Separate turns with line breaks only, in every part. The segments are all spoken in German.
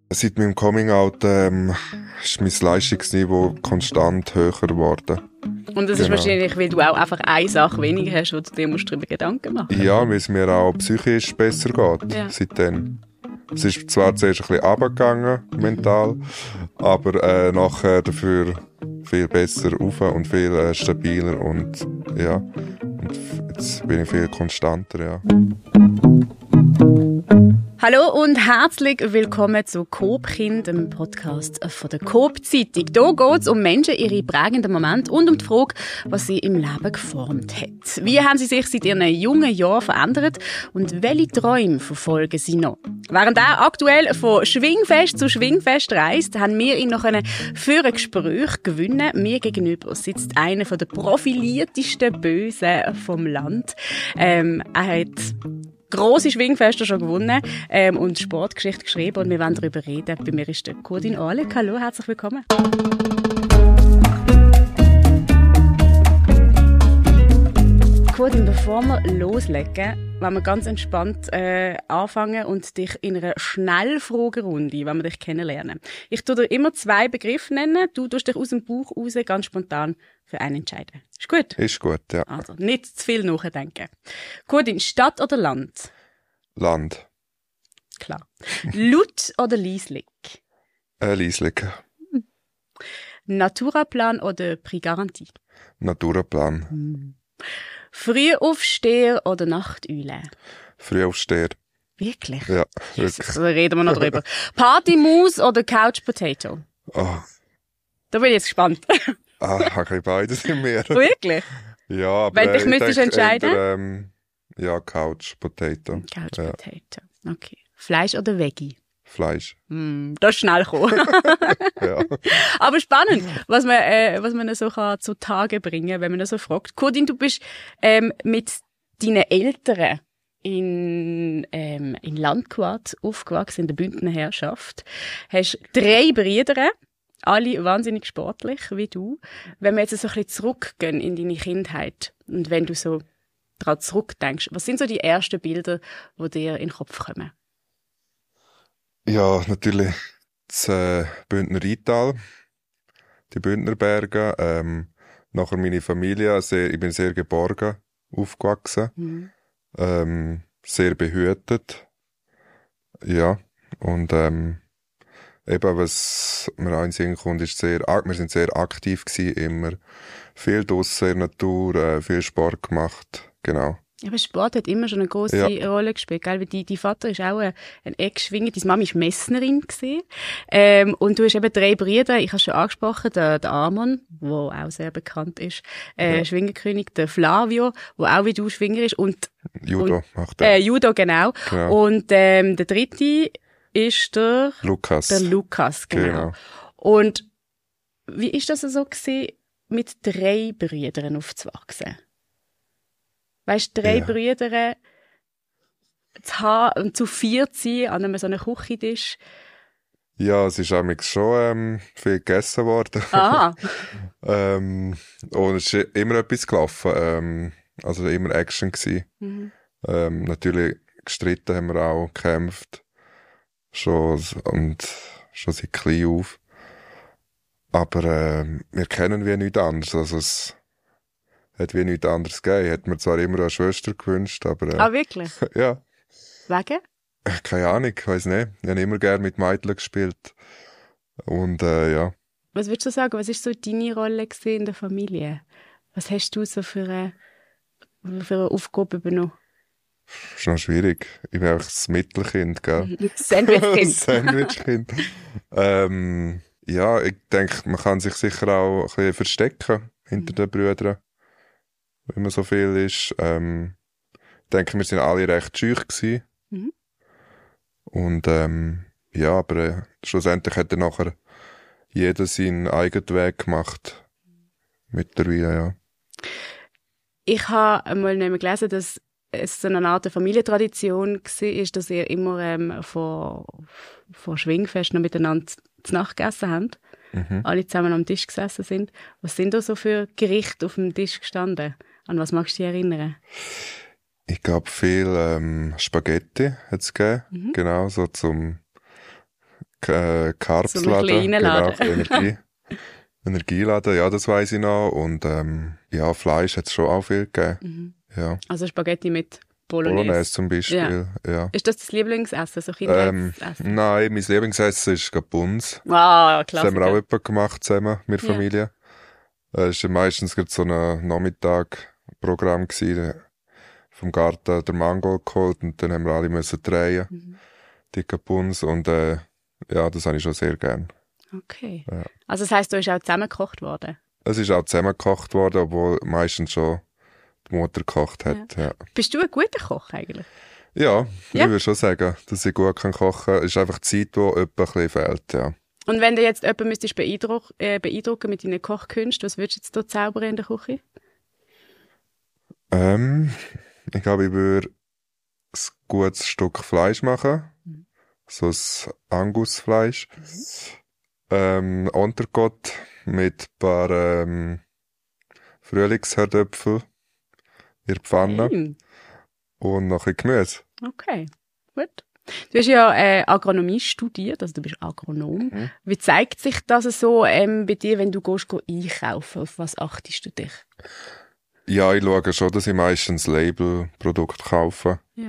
Seit meinem Coming-out ist mein Leistungsniveau konstant höher geworden.
Und das ist wahrscheinlich, weil du auch einfach eine Sache weniger hast, wo du dir darüber Gedanken machen musst.
Ja, weil es mir auch psychisch besser geht seitdem. Es ist zwar zuerst ein bisschen runtergegangen, mental, aber nachher dafür viel besser rauf und viel stabiler und ja, und jetzt bin ich viel konstanter, ja.
Hallo und herzlich willkommen zu Coop-Kind, dem Podcast von der Coop-Zeitung. Hier geht es um Menschen, ihre prägenden Momente und um die Frage, was sie im Leben geformt hat. Wie haben sie sich seit ihren jungen Jahren verändert und welche Träume verfolgen sie noch? Während er aktuell von Schwingfest zu Schwingfest reist, haben wir ihn noch für ein Gespräch gewinnen. Mir gegenüber sitzt einer der profiliertesten Bösen vom Land. Er hat grosse Schwingfeste schon gewonnen und Sportgeschichte geschrieben und wir wollen darüber reden. Bei mir ist der Kurdin Orlik. Hallo, herzlich willkommen. Kurdin, bevor wir loslegen, wollen wir ganz entspannt anfangen und dich in einer Schnellfragerunde, wenn wir dich kennenlernen. Ich tue dir immer 2 Begriffe nennen. Du tust dich aus dem Bauch raus ganz spontan für einen entscheiden. Ist gut? Ist gut, ja. Also, nicht zu viel nachdenken. Kurdin, Stadt oder Land?
Land.
Klar. Laut oder leislich?
Leislich.
Naturaplan oder Prix Garantie?
Naturaplan.
Frühaufsteher oder Nachteule?
Frühaufsteher.
Wirklich?
Ja,
wirklich. Da reden wir noch drüber. Partymaus oder Couch Potato?
Oh.
Da bin ich jetzt gespannt.
Ich habe beides in mir.
Wirklich?
Ja, aber
wenn dich müsstest entscheiden?
Ja, Couch Potato.
Couch Potato. Okay. Fleisch oder Veggie?
Fleisch.
Das ist schnell gekommen.
Ja.
Aber spannend, was man so kann zu Tage bringen, wenn man so fragt. Kurdin, du bist mit deinen Eltern in Landquart aufgewachsen, in der Bündner Herrschaft. Hast 3 Brüder, alle wahnsinnig sportlich, wie du. Wenn wir jetzt so ein bisschen zurückgehen in deine Kindheit und wenn du so daran zurückdenkst, was sind so die ersten Bilder, die dir in den Kopf kommen?
Ja, natürlich das Bündner Rheintal, die Bündner Berge, nachher meine Familie, ich bin sehr geborgen aufgewachsen, sehr behütet, ja, und eben, was mir auch in den Sinn kommt, ist wir sind sehr aktiv gewesen, immer viel draussen in der Natur, viel Sport gemacht, genau.
Aber Sport hat immer schon eine grosse Rolle gespielt, gell? Weil dein Vater ist auch ein Ex-Schwinger, deine Mama war Messnerin gewesen. Und du hast eben 3 Brüder, ich habe schon angesprochen, der Amon, der auch sehr bekannt ist, Schwingerkönig, der Flavio, der auch wie du Schwinger ist, und
Judo macht er.
Judo, genau. Und der 3. ist der
Lukas.
Der Lukas, genau. Und wie ist das so gewesen, mit 3 Brüdern aufzuwachsen? Weißt du, 3 Brüder zu haben und zu 4 zu sein an einem so einem Küchentisch?
Ja, es ist schon viel gegessen worden.
Ah.
Und es ist immer etwas gelaufen. Also immer Action gewesen. Natürlich gestritten haben wir auch, gekämpft. Schon seit klein auf. Aber wir kennen wie nichts anderes. Also es hat wie nichts anderes gegeben. Hätte mir zwar immer eine Schwester gewünscht, aber...
wirklich?
Ja.
Wegen?
Keine Ahnung, ich weiss nicht. Ich habe immer gerne mit Mädchen gespielt. Und ja.
Was würdest du sagen, was war so deine Rolle in der Familie? Was hast du so für eine Aufgabe übernommen?
Das ist noch schwierig. Ich bin einfach das Mittelkind, gell?
Sandwichkind.
Sandwichkind. Ja, ich denke, man kann sich sicher auch ein bisschen verstecken hinter den Brüdern. Wenn man so viel ist. Ich denke, wir sind alle recht schüch gewesen. Und ja, aber schlussendlich hat dann nachher jeder seinen eigenen Weg gemacht. Mittlerweile, ja.
Ich habe einmal gelesen, dass es so eine Art Familientradition war, dass ihr immer vor Schwingfest noch miteinander zu Nacht gegessen habt. Alle zusammen am Tisch gesessen sind. Was sind da so für Gerichte auf dem Tisch gestanden? An was magst du dich erinnern?
Ich glaube, viel Spaghetti hat es gegeben. Genau, so zum Carbs-Laden. Genau, Energieladen, ja, das weiss ich noch. Und ja, Fleisch hat es schon auch viel gegeben. Ja.
Also Spaghetti mit Bolognese
zum Beispiel, ja.
Ist das Lieblingsessen, so Kindheitsessen?
Nein, mein Lieblingsessen ist Buns.
Ah, klasse.
Das haben wir auch jemand gemacht zusammen mit der Familie. Es war meistens so ein Nachmittagprogramm gewesen, vom Garten der Mango geholt und dann haben wir alle müssen drehen. Dicke Buns und ja, das habe ich schon sehr gern.
Okay.
Ja.
Also das heisst, du bist auch zusammengekocht worden?
Es ist auch zusammengekocht worden, obwohl meistens schon die Mutter gekocht hat. Ja.
Bist du ein guter Koch eigentlich?
Ja, ich würde schon sagen, dass ich gut kochen kann. Es ist einfach die Zeit, die jemand ein bisschen fehlt, ja.
Und wenn du jetzt jemanden müsstest beeindrucken mit deinen Kochkünsten, was würdest du jetzt hier zaubern in der Küche?
Ich glaube, ich würde ein gutes Stück Fleisch machen. So ein Angusfleisch. Entrecote mit ein paar Frühlingsherdöpfel in der Pfanne. Und noch ein Gemüse.
Okay, gut. Du hast ja Agronomie studiert, also du bist Agronom. Wie zeigt sich das so bei dir, wenn du gehst einkaufen? Auf was achtest du dich?
Ja, ich schaue schon, dass ich meistens Labelprodukte kaufe.
Ja.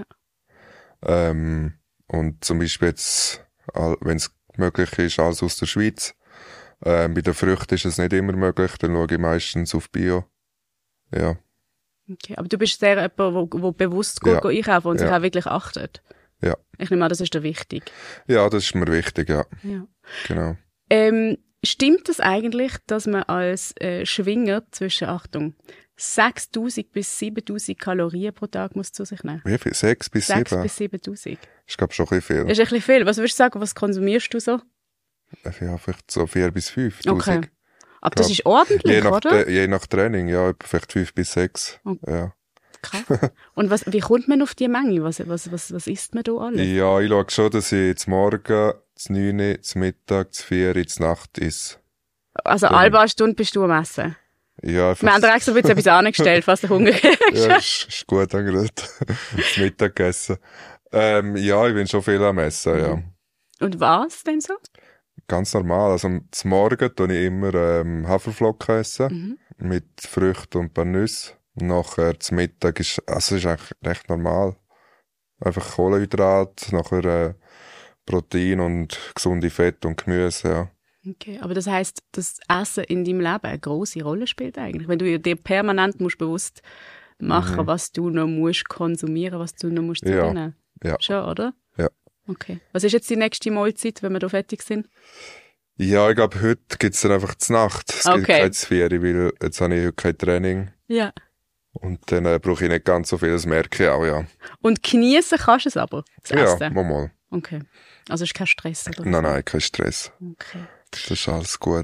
Und zum Beispiel jetzt, wenn es möglich ist, alles aus der Schweiz. Bei den Früchten ist es nicht immer möglich, dann schaue ich meistens auf Bio. Ja.
Okay, aber du bist sehr jemand, der bewusst gut einkaufen und sich auch wirklich achtet.
Ja.
Ich nehme an, das ist dir wichtig.
Ja, das ist mir wichtig, ja. Genau.
Stimmt es eigentlich, dass man als Schwinger zwischen, Achtung, 6'000 bis 7'000 Kalorien pro Tag muss zu sich nehmen?
Wie viel? 6 bis 7?
6 bis 7'000.
Ich glaube schon ein bisschen viel.
Das ist ein bisschen viel. Was würdest du sagen, was konsumierst du so?
Ja, vielleicht so 4 bis 5'000.
Okay. Aber das ist ordentlich, oder?
Je nach Training, ja, vielleicht 5 bis 6.
Okay.
Ja.
Krass. Und wie kommt man auf die Menge? Was isst man da alles?
Ja, ich schaue schon, dass ich zum Morgen, zum 9, zum Mittag, zum 4, zur Nacht esse.
Also alle paar Stunden bist du am Essen?
Ja.
Wir haben dir extra etwas angestellt, falls du Hunger hast.
Ja, ist gut angerührt. Das Mittagessen. Ja, ich bin schon viel am Essen, ja.
Und was denn so?
Ganz normal. Also zum Morgen tue ich immer Haferflocken essen. Mit Früchten und ein paar Nüsse. Nachher zum Mittag ist eigentlich recht normal. Einfach Kohlenhydrat, nachher Protein und gesunde Fett und Gemüse, ja.
Okay, aber das heisst, dass Essen in deinem Leben eine grosse Rolle spielt eigentlich? Wenn du dir permanent musst bewusst machen, was du noch musst konsumieren, was du noch musst zu dir nehmen.
Ja.
Schon, oder?
Ja.
Okay. Was ist jetzt die nächste Mahlzeit, wenn wir da fertig sind?
Ja, ich glaube, heute gibt es dann einfach zur Nacht. Es gibt kein Zvieri, weil jetzt habe ich heute kein Training.
Ja.
Und dann brauche ich nicht ganz so viel, das merke ich auch, ja.
Und genießen kannst du es aber, das Essen?
Ja, mal.
Okay. Also ist kein Stress, oder?
Nein, kein Stress.
Okay.
Das ist alles gut.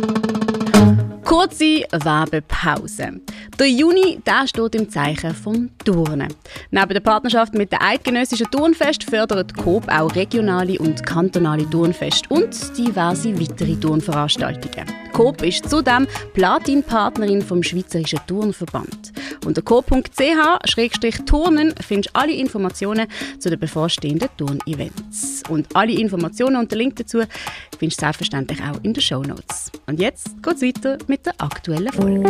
Kurze Werbepause. Der Juni, der steht im Zeichen vom Turnen. Neben der Partnerschaft mit der Eidgenössischen Turnfest fördert Coop auch regionale und kantonale Turnfeste und diverse weitere Turnveranstaltungen. Coop ist zudem Platin-Partnerin vom Schweizerischen Turnverband. Unter coop.ch/turnen findest du alle Informationen zu den bevorstehenden Turnevents. Und alle Informationen und den Link dazu findest du selbstverständlich auch in den Shownotes. Und jetzt geht es weiter mit der aktuellen Folge.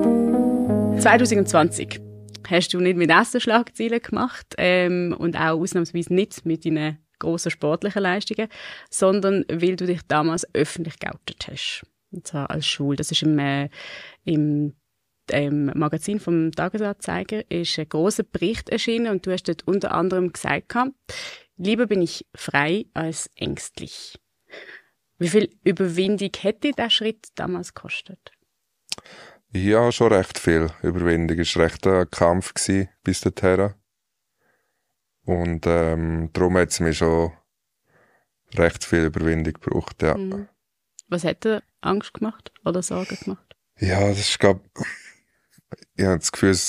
2020 hast du nicht mit Essen Schlagzeilen gemacht und auch ausnahmsweise nicht mit deinen grossen sportlichen Leistungen, sondern weil du dich damals öffentlich geoutet hast. Und zwar als Schwul. Das ist im Magazin vom Tagesanzeiger ist ein grosser Bericht erschienen und du hast dort unter anderem gesagt, lieber bin ich frei als ängstlich. Wie viel Überwindung hätte dieser Schritt damals gekostet?
Ja, schon recht viel Überwindung. Es war recht ein Kampf bis dahin. Und darum hat es mir schon recht viel Überwindung gebraucht, ja.
Was hat dir Angst gemacht oder Sorgen gemacht?
Ja, das ist, glaube ich, habe das Gefühl,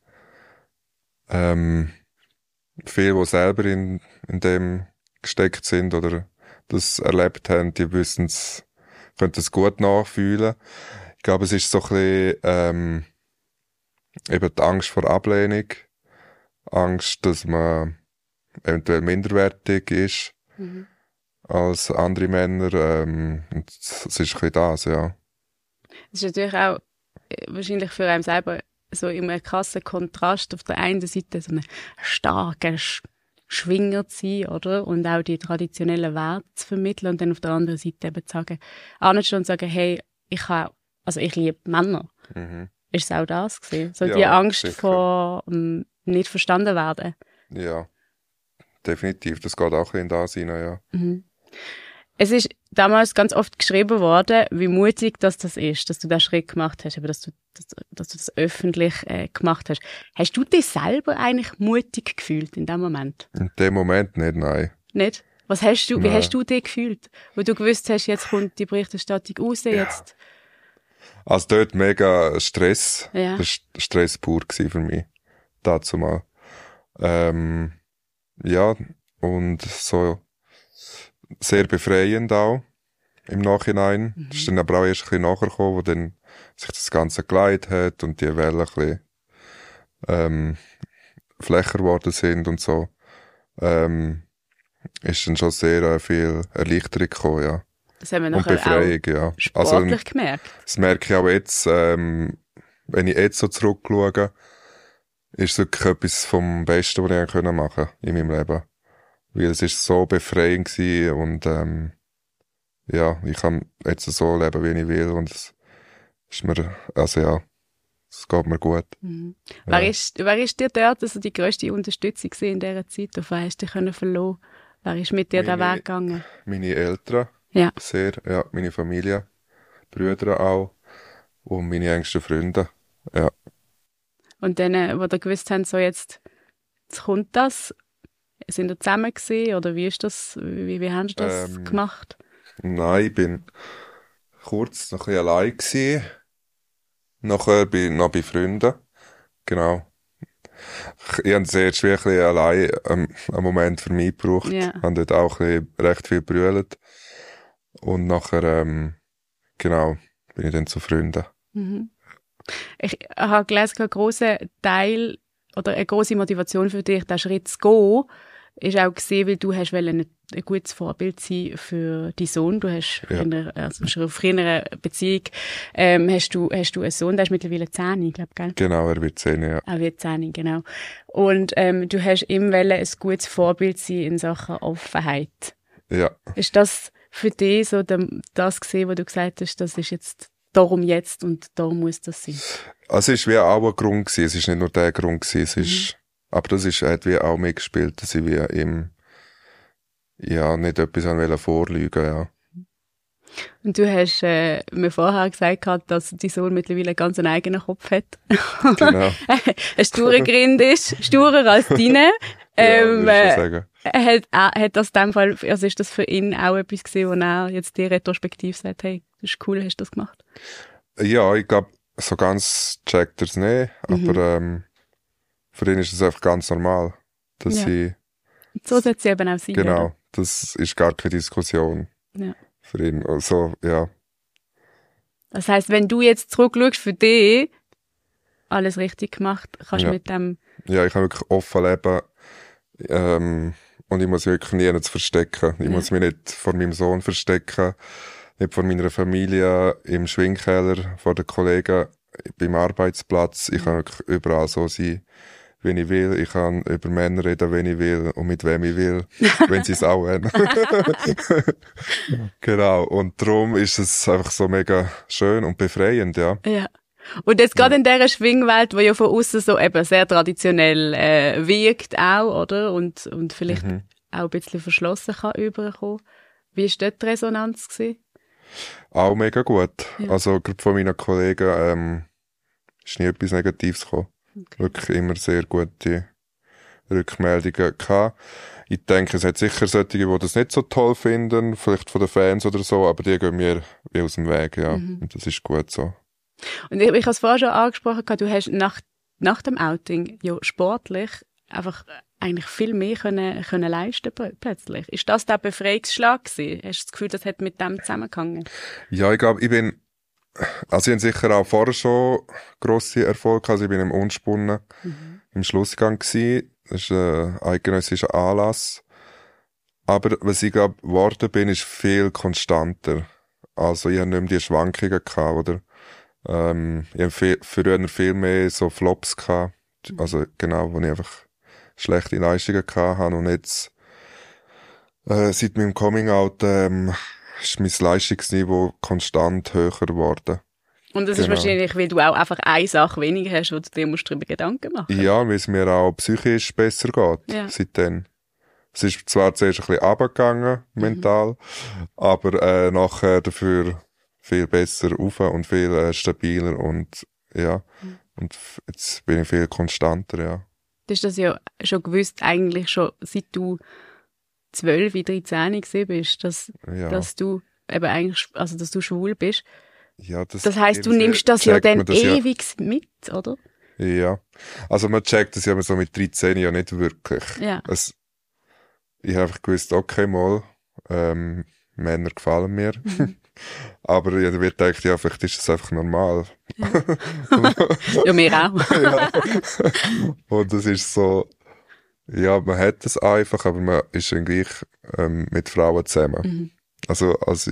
viele, die selber in dem gesteckt sind oder das erlebt haben, die können es gut nachfühlen. Ich glaube, es ist so ein bisschen eben die Angst vor Ablehnung, Angst, dass man eventuell minderwertig ist. als andere Männer. Und es ist ein bisschen das, ja.
Es ist natürlich auch wahrscheinlich für einen selber so immer ein krasser Kontrast. Auf der einen Seite so einen starken Schwinger zu sein, oder? Und auch die traditionellen Werte zu vermitteln. Und dann auf der anderen Seite eben zu sagen, anstehen und sagen, hey, ich liebe Männer.
Mhm.
Ist es auch das gewesen? So
Ja,
die Angst
sicher.
vor nicht verstanden werden.
Ja, definitiv. Das geht auch in das rein, ja.
Mhm. Es ist damals ganz oft geschrieben worden, wie mutig das ist, dass du den Schritt gemacht hast, aber dass du das öffentlich gemacht hast. Hast du dich selber eigentlich mutig gefühlt in dem Moment?
In dem Moment nicht, nein.
Nicht? Wie hast du dich gefühlt? Wo du gewusst hast, jetzt kommt die Berichterstattung raus, jetzt.
Also dort mega Stress.
Ja.
Das war Stress pur gewesen für mich. Dazu mal. Ja, und so sehr befreiend auch im Nachhinein. Das ist dann aber auch erst ein bisschen nachgekommen, wo dann sich das Ganze geleitet hat und die Wellen ein bisschen flächer geworden sind und so. Ist dann schon sehr viel Erleichterung gekommen, ja.
Das haben wir
Und
nachher
Befreiung,
auch
ja.
sportlich gemerkt.
Das merke ich auch jetzt, wenn ich jetzt so zurückschaue, ist es wirklich etwas vom Besten, was ich machen konnte in meinem Leben. Weil es ist so befreiend gewesen und ja, ich kann jetzt so leben, wie ich will und es ist mir, also ja, es geht mir gut.
Mhm.
Ja.
Wer ist dir dort also die grösste Unterstützung in dieser Zeit? Auf wen hast du dich verlassen? Wer ist mit dir den Weg gegangen?
Meine Eltern,
Ja.
sehr, ja, meine Familie, Brüder auch und meine engsten Freunde, ja.
Und dann, wo ihr gewusst haben, so jetzt kommt das, sind ihr zusammen gewesen, oder wie ist das, wie haben sie das gemacht?
Nein, ich bin kurz noch ein bisschen allein gewesen. Nachher bin ich noch bei Freunden. Genau. Ich habe sehr schwer ein bisschen allein einen Moment für mich gebraucht.
Ja.
Habe dort auch ein bisschen recht viel gebrüllt. Und nachher, genau, bin ich dann zu Freunden.
Mhm. Ich habe gelesen, ein grosser Teil oder eine grosse Motivation für dich, diesen Schritt zu gehen, ist auch gesehen, weil du hast ein gutes Vorbild sein für deinen Sohn. Du hast schon auf einer Beziehung hast du einen Sohn, der ist mittlerweile 10, glaube ich, gell?
Genau, er wird 10, ja.
Er wird 10, genau. Und du hast ihm ein gutes Vorbild sein in Sachen Offenheit.
Ja.
Ist das für dich so das gesehen, was du gesagt hast, das ist jetzt darum jetzt und darum muss das sein?
Also es war wie auch ein Grund gewesen. Es ist nicht nur der Grund gewesen. Es ist, aber das hat wie auch mitgespielt, dass ich wie ihm, ja, nicht etwas vorlügen, ja.
Und du hast mir vorher gesagt, dass dein Sohn mittlerweile einen ganz eigenen Kopf hat.
Genau.
Ein sturer Grind ist, sturer als deine.
Ja, würde ich schon sagen.
Hat das in dem Fall, also ist das für ihn auch etwas gewesen, wo er jetzt dir retrospektiv sagt, hey, das ist cool, hast du das gemacht?
Ja, ich glaube, so ganz checkt er es nicht, aber für ihn ist es einfach ganz normal, dass ich...
So sollte es eben auch sein,
Genau,
oder?
das ist gar keine Diskussion für ihn. Also, ja.
Das heisst, wenn du jetzt zurückschaust für dich, alles richtig gemacht, kannst du mit dem...
Ja, ich kann wirklich offen leben und ich muss wirklich nichts verstecken. Ich muss mich nicht vor meinem Sohn verstecken, nicht vor meiner Familie, im Schwingkeller, vor den Kollegen, beim Arbeitsplatz. Ich kann wirklich überall so sein, wie ich will. Ich kann über Männer reden, wenn ich will und mit wem ich will, wenn sie es auch wollen. Genau. Und darum ist es einfach so mega schön und befreiend, ja.
Ja. Und jetzt gerade in dieser Schwingwelt, die ja von außen so eben sehr traditionell wirkt auch, oder? Und vielleicht auch ein bisschen verschlossen kann überkommen. Wie war dort die Resonanz gewesen?
Auch mega gut.
Ja.
Also, gerade von meinen Kollegen, ist nie etwas Negatives gekommen. Okay. Wirklich immer sehr gute Rückmeldungen gehabt. Ich denke, es hat sicher solche, die das nicht so toll finden, vielleicht von den Fans oder so, aber die gehen mir wie aus dem Weg, ja. Und das ist gut so.
Und ich habe es vorher schon angesprochen, du hast nach dem Outing ja sportlich einfach eigentlich viel mehr können leisten plötzlich. Ist das der Befreiungsschlag gewesen? Hast du das Gefühl, das hat mit dem zusammengehangen?
Ja, ich glaube, ich habe sicher auch vorher schon grosse Erfolge. Also ich bin im Unspunnen im Schlussgang gewesen. Das ist ein eidgenössischer Anlass. Aber was ich glaube, geworden bin, ist viel konstanter. Also ich habe nicht mehr die Schwankungen gehabt, oder? Ich habe früher viel mehr so Flops gehabt. Also genau, wo ich einfach schlechte Leistungen gehabt habe. Und jetzt, seit meinem Coming-out, ist mein Leistungsniveau konstant höher geworden.
Und das ist wahrscheinlich, weil du auch einfach eine Sache weniger hast, wo du dir musst darüber Gedanken machen.
Ja, weil es mir auch psychisch besser geht, seitdem. Es ist zwar zuerst ein bisschen runtergegangen, mental, aber nachher dafür viel besser rauf und viel stabiler und ja, und jetzt bin ich viel konstanter, ja.
Du hast das ja schon gewusst, eigentlich schon seit du 12, 13 gewesen bist, dass du eben eigentlich, also dass du schwul bist.
Ja, das
heisst, du nimmst das ja dann ewig mit, oder?
Ja. Also man checkt das ja so mit 13 ja nicht wirklich.
Ja.
Ich habe einfach gewusst, okay, mal, Männer gefallen mir. Aber ich habe gedacht, ja, vielleicht ist das einfach normal.
Ja, mir auch.
Ja. Und das ist so, ja, man hat das einfach, aber man ist dann gleich mit Frauen zusammen. Also als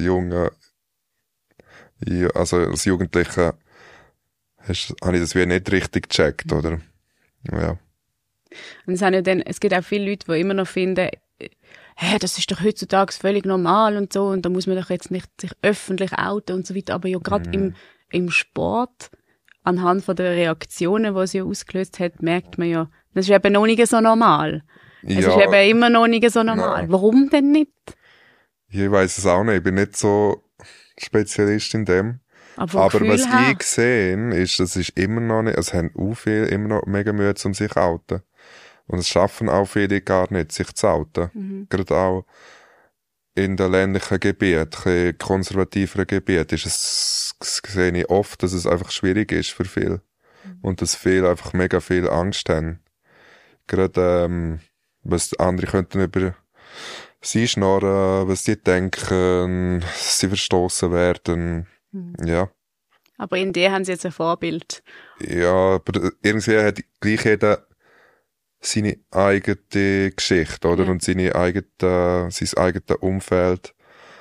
Jugendlicher habe ich das wie nicht richtig gecheckt, oder? Ja.
Und es gibt auch viele Leute, die immer noch finden, das ist doch heutzutage völlig normal und so, und da muss man doch jetzt nicht sich öffentlich outen und so weiter. Aber ja, gerade im Sport, anhand von den Reaktionen, die es ja ausgelöst hat, merkt man ja, das ist eben noch nicht so normal. Es ist eben immer noch nicht so normal. Nein. Warum denn nicht?
Ich weiss es auch nicht. Ich bin nicht so Spezialist in dem. Aber was ich sehe, ist, das ist immer noch nicht, es haben auch viele immer noch mega Mühe, um sich zu outen. Und es schaffen auch viele gar nicht, sich zu outen. Gerade auch in den ländlichen Gebieten, konservativeren Gebieten, sehe ich oft, dass es einfach schwierig ist für viele. Und dass viele einfach mega viel Angst haben. Gerade, was andere könnten über sie schnarren, was die denken, sie verstoßen werden. Ja.
Aber in dir haben sie jetzt ein Vorbild.
Ja, aber irgendwie hat gleich jeder seine eigene Geschichte, oder? Ja. Und sein eigenes Umfeld.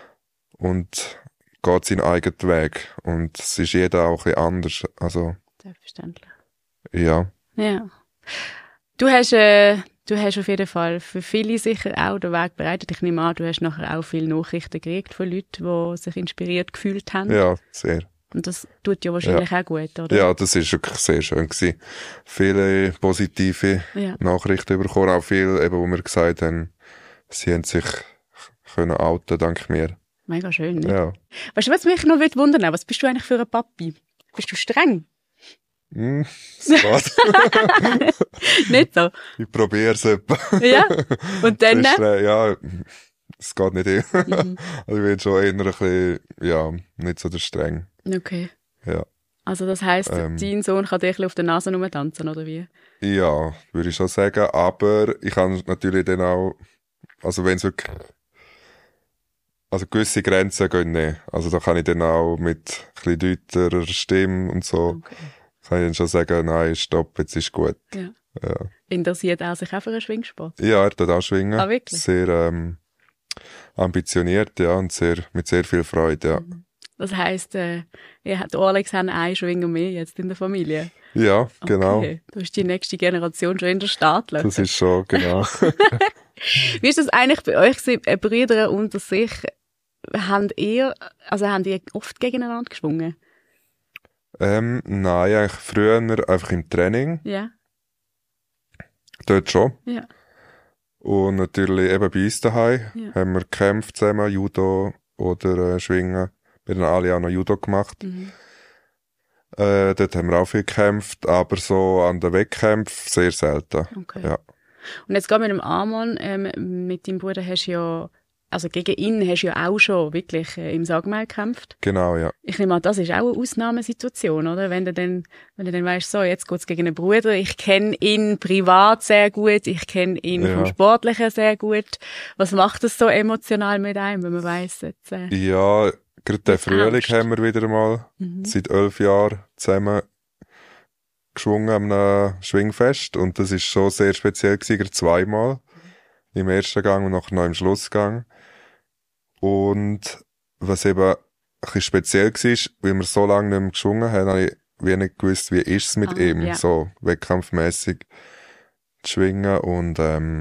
Und geht seinen eigenen Weg. Und es ist jeder auch ein bisschen anders. Also.
Selbstverständlich.
Ja.
Ja. Du hast auf jeden Fall für viele sicher auch den Weg bereitet. Ich nehme an, du hast nachher auch viele Nachrichten gekriegt von Leuten, die sich inspiriert gefühlt haben.
Ja, sehr.
Und das tut ja wahrscheinlich auch gut, oder?
Ja, das ist wirklich sehr schön gewesen. Viele positive Nachrichten bekommen, auch viele, eben, wo wir gesagt haben, sie haben sich können outen, dank mir.
Mega schön, ne?
Ja.
Weißt du, was mich noch wundern, was bist du eigentlich für ein Papi? Bist du streng?
Es geht.
Nicht so?
Ich probiere es etwa.
Ja? Und dann?
Ja, es geht nicht immer. Also ich bin schon eher ein bisschen, ja, nicht so der streng.
Okay.
Ja.
Also das heisst, dein Sohn kann dich auf der Nase rumtanzen, oder wie?
Ja, würde ich schon sagen. Aber ich kann natürlich dann auch, also wenn es wirklich, also gewisse Grenzen gehen nicht. Also da kann ich dann auch mit ein bisschen deuterer Stimme und so, kann ich dann schon sagen, nein, stopp, jetzt ist gut.
Ja.
Ja.
Interessiert er sich auch für einen Schwingsport?
Ja, er tut auch schwingen.
Ah, wirklich?
Sehr ambitioniert, ja, und mit sehr viel Freude, ja.
Das heisst, der Alex hat einen Schwinger mehr jetzt in der Familie?
Ja, genau.
Okay. Du hast die nächste Generation schon in der Startlöcher.
Das ist schon, genau.
Wie ist das eigentlich bei euch, Brüder unter sich? Habt ihr oft gegeneinander geschwungen?
Nein, eigentlich früher einfach im Training.
Ja.
Dort schon.
Ja.
Und natürlich eben bei uns daheim haben wir gekämpft zusammen, Judo oder Schwingen. Wir haben alle auch noch Judo gemacht. Dort haben wir auch viel gekämpft, aber so an den Wettkämpfen sehr selten.
Okay.
Ja.
Und jetzt gerade mit dem Arman, mit deinem Bruder hast du ja, also gegen ihn hast du ja auch schon wirklich im Sagmeier gekämpft.
Genau, ja.
Ich nehme an, das ist auch eine Ausnahmesituation, oder? Wenn du dann weißt, so, jetzt geht's gegen einen Bruder, ich kenne ihn privat sehr gut, ich kenne ihn vom Sportlichen sehr gut. Was macht das so emotional mit einem, wenn man weiss jetzt?
Ja, gerade den Frühling haben wir wieder mal seit 11 Jahren zusammen geschwungen an einem Schwingfest und das ist schon sehr speziell gewesen, zweimal. Im ersten Gang und nachher noch im Schlussgang. Und was eben ein bisschen speziell war, weil wir so lange nicht mehr geschwungen haben, habe ich wie nicht gewusst, wie ist es mit ihm,
ja.
so wettkampfmässig zu schwingen. Und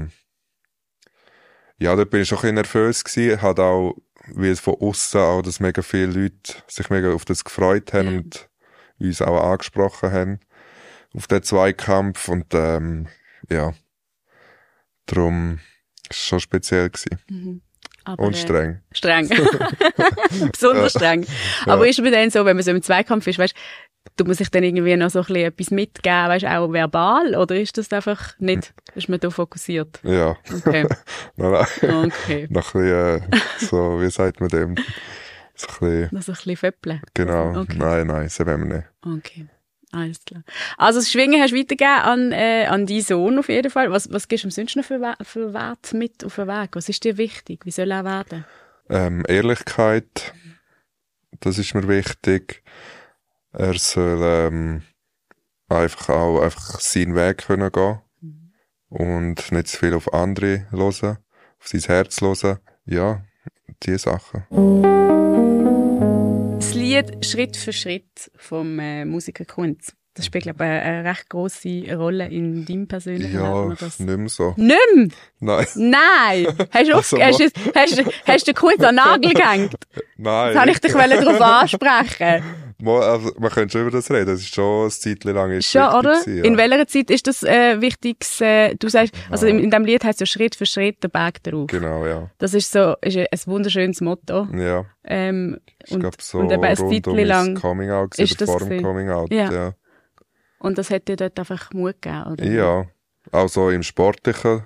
ja, dort bin ich schon ein bisschen nervös gewesen. Hat auch, wie von aussen auch, dass mega viele Leute sich mega auf das gefreut haben und uns auch angesprochen haben auf den Zweikampf. Und ja, darum war es schon speziell gewesen.
Mhm. Aber,
Und streng.
Streng. Besonders streng. Aber ist mir dann so, wenn man so im Zweikampf ist, weißt, tut man sich dann irgendwie noch so ein bisschen etwas mitgeben, weißt, auch verbal, oder ist das einfach nicht, ist man da fokussiert?
Ja.
Okay.
Nein.
Okay.
Noch ein bisschen, so, wie sagt man dem? So ein bisschen,
Noch so ein bisschen föppeln.
genau.
Okay.
Nein, das wollen wir nicht.
Okay. Alles klar. Also das Schwingen hast du weitergegeben an deinen Sohn auf jeden Fall. Was gibst du ihm sonst noch für Wert mit auf den Weg? Was ist dir wichtig? Wie soll er werden?
Ehrlichkeit, das ist mir wichtig. Er soll einfach seinen Weg können gehen und nicht zu viel auf andere hören, auf sein Herz hören. Ja, diese Sachen.
Das Lied «Schritt für Schritt» vom Musiker Kunz. Das spielt, glaube ich, eine recht grosse Rolle in deinem persönlichen
Ja,
Leben.
nicht mehr so.
Nicht mehr?
Nein.
Nein! Hast du den Kunz an den Nagel gehängt?
Nein.
Jetzt wollte ich dich darauf ansprechen.
Also, man könnte schon über das reden. Das ist schon ein Zeitchen lang ist
Schon,
wichtig
oder?
gewesen, ja.
In welcher Zeit ist das wichtig? Du sagst, also in diesem Lied heißt es ja «Schritt für Schritt der Berg darauf».
Genau, ja.
Das ist so, ist ein wunderschönes Motto.
Ja.
Ich
glaube, so
und eben ein
rund um
Zeitchen lang
das Coming Out
ist
oder
das
vor dem
gewesen.
Coming Out,
Ja.
ja.
Und das hat dir dort einfach Mut gegeben, oder?
Ja. Auch so im sportlichen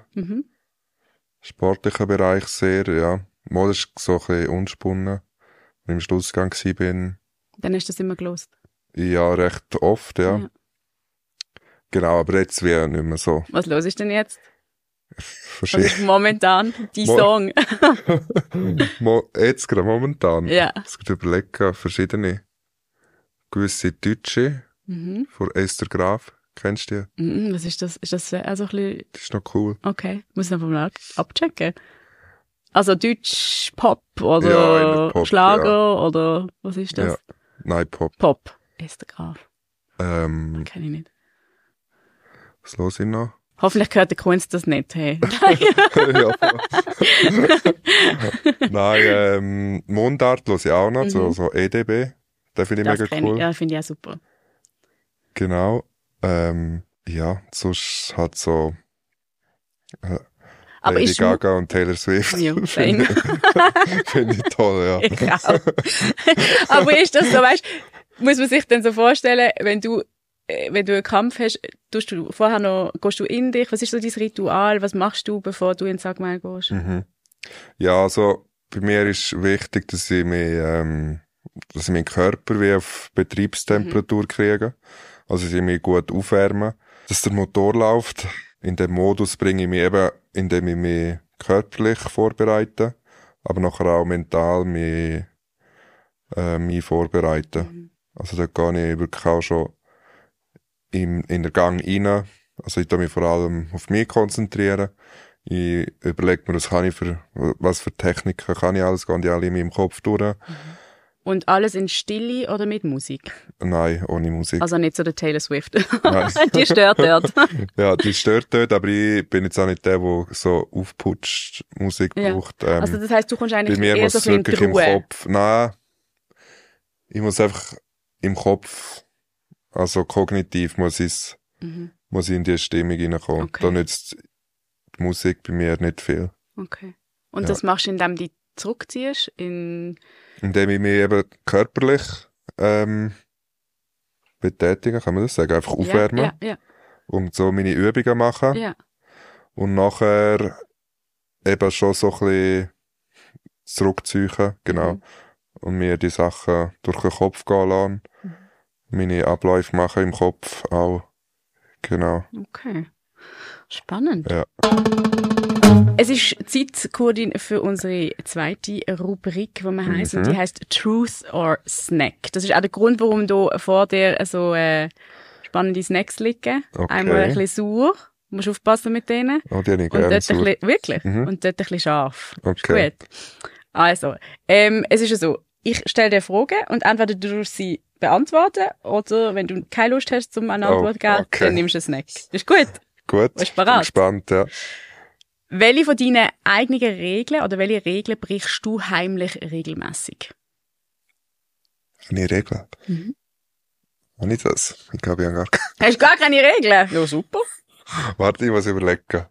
Bereich sehr, ja. Mal ist so ein bisschen unspunnen. Wenn ich im Schlussgang bin.
Dann hast du das immer gelost.
Ja, recht oft, ja. Genau, aber jetzt wie nicht mehr so.
Was los ist denn jetzt? Was
Verschieden.
ist momentan dein Song?
Jetzt gerade momentan.
Ja.
Es gibt überlegen, verschiedene. Gewisse Deutsche von Esther Graf. Kennst du die?
Was ist das? Ist das also ein bisschen...
Das ist noch cool.
Okay, muss ich noch mal abchecken. Also Deutsch, Pop oder
Ja, Pop,
Schlager oder was ist das?
Ja. Nein, Pop.
Pop. Esther Graf.
Ähm,
Kenn ich nicht.
was los ich noch?
Hoffentlich gehört der Kunst das nicht, hey.
Ja. Nein, Mundart höre ich auch noch, so EDB. Den finde ich
Das
mega
kenn
cool.
ich. Ja, finde ich auch super.
Genau. Ja, sonst halt so
Aber
Lady
ist
Gaga und Taylor Swift.
Ja,
finde ich toll, ja.
Ich auch. Aber ist das so, weißt, muss man sich dann so vorstellen, wenn du einen Kampf hast, gehst du in dich, was ist so dein Ritual, was machst du, bevor du in den Sackmehl gehst?
Ja, also bei mir ist wichtig, dass ich meinen Körper wie auf Betriebstemperatur kriege. Also dass ich mich gut aufwärme. Dass der Motor läuft. In dem Modus bringe ich mich eben, indem ich mich körperlich vorbereite, aber nachher auch mental mich vorbereite. Also da gehe ich wirklich auch schon in den Gang rein. Also ich tue mich vor allem auf mich konzentrieren. Ich überlege mir, was für Techniken kann ich alles, gehen die alle in meinem Kopf durch.
Und alles in Stille oder mit Musik?
Nein, ohne Musik.
Also nicht so der Taylor Swift.
Nein.
Die stört dort.
Ja, die stört dort, aber ich bin jetzt auch nicht der so aufputscht Musik braucht.
Also das heisst, du kommst eigentlich
bei mir
eher
muss
so
es
ein bisschen
wirklich
in
im
die Ruhe.
Kopf. Nein, ich muss einfach im Kopf, also kognitiv muss ich in die Stimmung reinkommen.
Okay.
Da nützt die Musik bei mir nicht viel.
Okay. Und
Ja.
das machst du, indem du dich zurückziehst?
Indem ich mich eben körperlich betätigen, kann man das sagen, einfach aufwärmen
Ja.
und so meine Übungen machen.
Ja.
Und nachher eben schon so ein bisschen zurückziehen, genau. Und mir die Sachen durch den Kopf gehen lassen. Meine Abläufe machen im Kopf auch. Genau.
Okay. Spannend.
Ja.
Es ist Zeit, Kurdin, für unsere zweite Rubrik, die wir heißen. Und die heisst Truth or Snack. Das ist auch der Grund, warum da vor dir so spannende Snacks liegen.
Okay.
Einmal ein bisschen sauer, Musst aufpassen mit denen.
Oh, die habe ich
Und
gerne
dort ein
sauer.
bisschen, wirklich?
Mhm.
Und dort ein bisschen scharf.
Okay.
Ist gut. Also, es ist ja so, ich stelle dir Fragen und entweder du musst sie beantworten oder wenn du keine Lust hast, um eine Antwort zu geben,
okay.
dann nimmst du einen Snack. Ist gut?
Gut,
Bist du
bin
bereit?
gespannt, ja.
Welche von deinen eigenen Regeln oder welche Regeln brichst du heimlich regelmäßig?
Eine Regel. Habe ich das? Ich glaube, ich habe gar keine.
Hast du gar keine Regeln? Ja, super.
Warte, ich muss überlegen.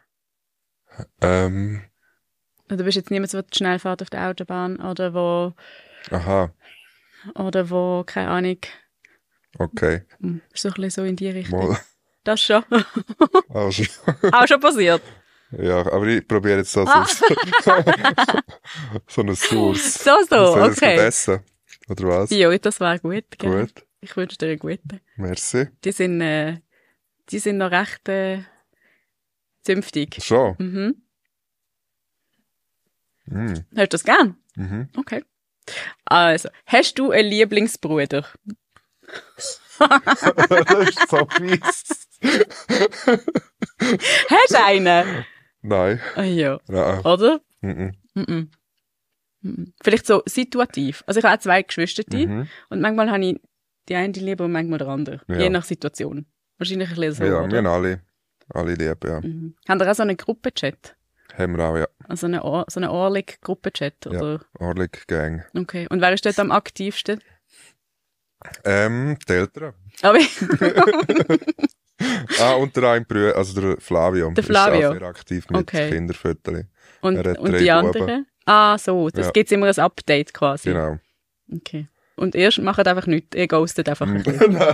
Du bist jetzt niemand, der schnell fährt auf der Autobahn oder
Aha,
wo, keine Ahnung,
okay.
so ein bisschen so in die Richtung.
Mal.
Das schon.
Also,
Auch schon passiert.
ja, aber ich probiere jetzt das so eine Source.
So,
Soll ich das
okay.
essen? Oder was?
Ja, das wäre gut. Gell?
Gut,
Ich wünsche dir einen guten.
merci.
Die sind noch recht zünftig.
Schon?
Mhm.
Mm.
Hast du das gern?
Mhm.
Okay. Also, hast du einen Lieblingsbruder?
Das ist so fies.
Hast du einen?
Nein.
Ah, ja.
Nein.
Oder?
Mhm.
Mhm. Mhm. Vielleicht so situativ. Also ich habe auch 2 Geschwister
Mhm.
und manchmal habe ich die eine lieber und manchmal der andere.
Ja.
Je nach Situation. Wahrscheinlich ein bisschen so,
Ja, wir
oder?
haben alle lieb, ja.
Mhm. Haben ihr auch so einen Gruppenchat?
Haben wir auch, ja.
Also so einen Orlik-Gruppenchat? Oder?
Orlik Gang.
Okay. Und wer ist dort am aktivsten?
Die Eltern.
Aber
Und der eine Bruder, also der Flavio.
Der Flavio.
Ist auch sehr aktiv mit
Okay.
Kinderfotos.
und,
Er hat
und
3
die
Buben.
anderen? Ah, so. Das
Ja.
gibt's immer ein Update quasi.
Genau.
Okay. Und ihr macht einfach nichts. Ihr ghostet einfach ein bisschen.
Nein,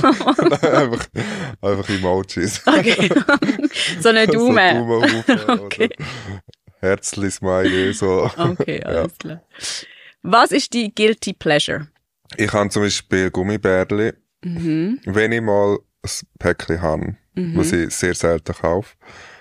einfach Emojis.
Okay. So eine Daumen.
So Daumen hoch
Okay.
oder Herzli, Smiley, so.
Okay, alles klar. Was ist die Guilty Pleasure?
Ich habe zum Beispiel Gummibärli.
Mhm.
Wenn ich mal ein Päckchen habe, was ich sehr selten kaufe,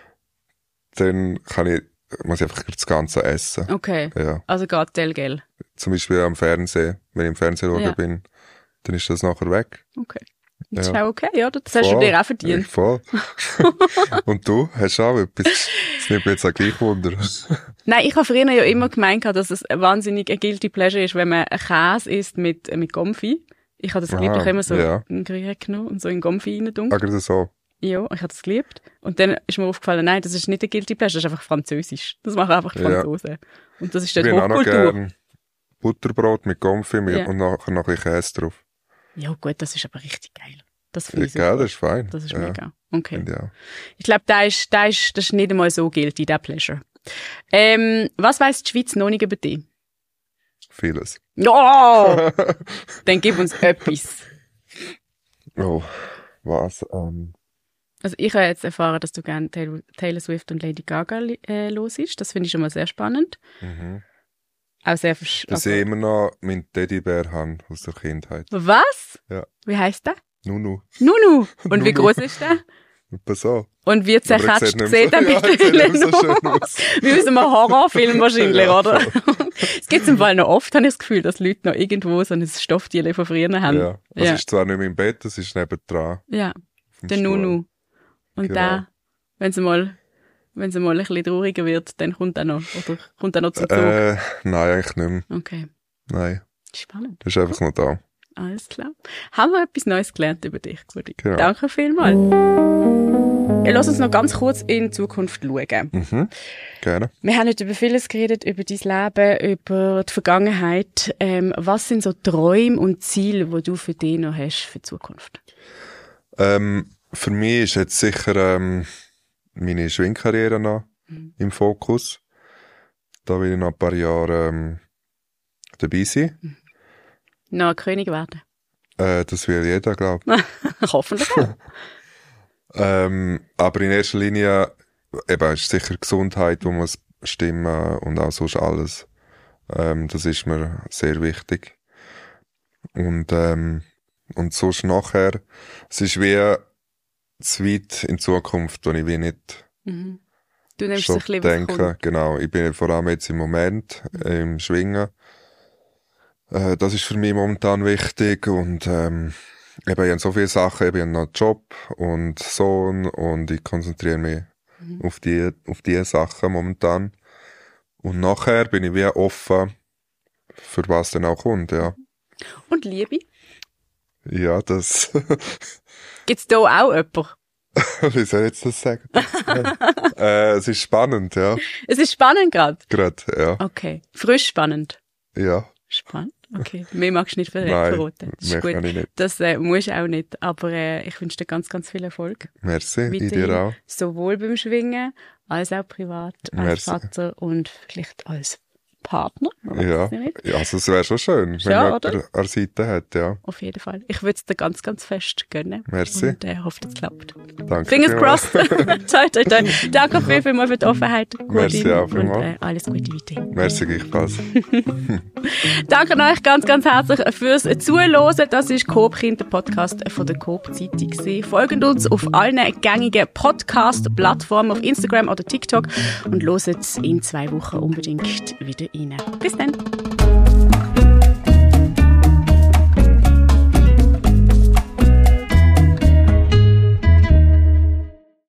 dann muss ich einfach das Ganze essen.
Okay.
Ja.
Also geht Telgel.
Zum Beispiel am Fernsehen, wenn ich im Fernsehen schauen
Ja.
bin, dann ist das nachher weg.
Okay. Das ist
Ja.
auch okay, ja. Das hast du
Voll.
dir auch
Ja,
verdient.
voll. Und du? Hast du auch etwas? Das nimmt mich jetzt auch gleich Wunder.
Nein, ich habe früher ja immer gemeint, dass es wahnsinnig ein Guilty Pleasure ist, wenn man einen Käse isst mit Gomfi. Ich habe das geliebt. Ich habe immer so
ja.
einen Gruyère genommen und so in Gomfi reindunkt.
Aber so.
Ja, ich habe das geliebt. Und dann ist mir aufgefallen, nein, das ist nicht ein Guilty Pleasure, das ist einfach Französisch. Das machen einfach die
Ja.
Franzosen. Und das ist
Ich
dort
bin auch noch
Hochkultur.
gern Butterbrot mit Konfi
Ja.
und nachher noch ein bisschen Käse drauf.
Ja gut, das ist aber richtig geil. Das finde
Ja,
ich
gell,
super.
das ist fein.
Das ist
ja.
mega. Okay.
Finde ich auch.
Ich glaube, das ist nicht einmal so guilty, der Pleasure. Was weiss die Schweiz noch nicht über dich?
Vieles.
Ja! Dann gib uns etwas.
Oh, was?
Also ich habe jetzt erfahren, dass du gerne Taylor Swift und Lady Gaga los ist. Das finde ich schon mal sehr spannend. Auch sehr
Dass ich immer noch meinen Teddybär habe aus der Kindheit.
Was?
Ja.
Wie heisst der?
Nunu.
Nunu. Und wie
Nunu.
groß ist der?
Etwa so.
Und wie
Aber er
zerkratzt
sieht nicht
sieht
mehr
er
so- ja, er sieht
mittlerweile
nicht mehr so schön
noch?
aus.
Wie aus einem Horrorfilm wahrscheinlich,
Ja,
oder?
voll.
Es gibt im Fall noch oft, habe ich das Gefühl, dass Leute noch irgendwo so ein Stofftier von früher haben.
Ja. Das
Ja.
ist zwar nicht mehr im Bett, das ist nebendran.
Ja.
auf dem
Der
Stuhl.
Nunu. Und
Genau.
der, wenn es mal ein bisschen trauriger wird, dann kommt er noch. Oder kommt er noch zum Zug?
Nein, eigentlich nicht mehr.
Okay.
Nein,
Spannend.
das ist einfach noch da.
Alles klar. Haben wir etwas Neues gelernt über dich, Gudi?
Genau.
Danke vielmals. Lass uns noch ganz kurz in die Zukunft schauen.
Gerne.
Wir haben heute über vieles geredet, über dein Leben, über die Vergangenheit. Was sind so Träume und Ziele, die du für dich noch hast für die Zukunft?
Für mich ist jetzt sicher meine Schwingkarriere noch im Fokus. Da will ich noch ein paar Jahre dabei sein.
Noch ein König werden?
Das will jeder, glaube ich.
Hoffentlich auch.
Aber in erster Linie eben, ist sicher Gesundheit, die muss stimmen und auch sonst alles. Das ist mir sehr wichtig. Und sonst nachher, es ist wie zu weit in Zukunft, wo ich wie nicht
Du nimmst
schon
sich lieber
denke. Genau, ich bin vor allem jetzt im Moment im Schwingen. Das ist für mich momentan wichtig und ich habe so viele Sachen, ich habe noch einen Job und Sohn und ich konzentriere mich auf die Sachen momentan. Und nachher bin ich wie offen, für was dann auch kommt, ja.
Und Liebe?
Ja, das...
Gibt's da auch jemanden?
Wie soll ich jetzt das sagen? Es ist spannend, ja.
Es ist spannend gerade?
Gerade, ja.
Okay. Frisch spannend?
Ja.
Spannend? Okay. Mehr magst du nicht
Nein,
verraten. Das ist
mehr
gut.
kann ich nicht.
Das musst du auch nicht. Aber ich wünsche dir ganz, ganz viel Erfolg.
Merci, ich
Weiterhin,
dir auch.
sowohl beim Schwingen, als auch privat, als
Merci.
Vater und vielleicht als Partner.
Ja, also es wäre schon schön,
Schon,
wenn man
oder?
jemanden an der Seite hat, ja.
Auf jeden Fall. Ich würde es dir ganz, ganz fest gönnen.
Merci.
Und hoffe, es klappt.
Danke.
Fingers
vielmals.
crossed. Toi, toi, toi. Danke vielmals für die Offenheit.
Merci auch
und
vielmals.
alles Gute weiterhin.
Merci gleichfalls.
Danke euch ganz, ganz herzlich fürs Zuhören. Das ist Coop-Kind, der Podcast von der Coop-Zeitung. Folgt uns auf allen gängigen Podcast-Plattformen, auf Instagram oder TikTok und hört in 2 Wochen unbedingt wieder rein. Bis dann.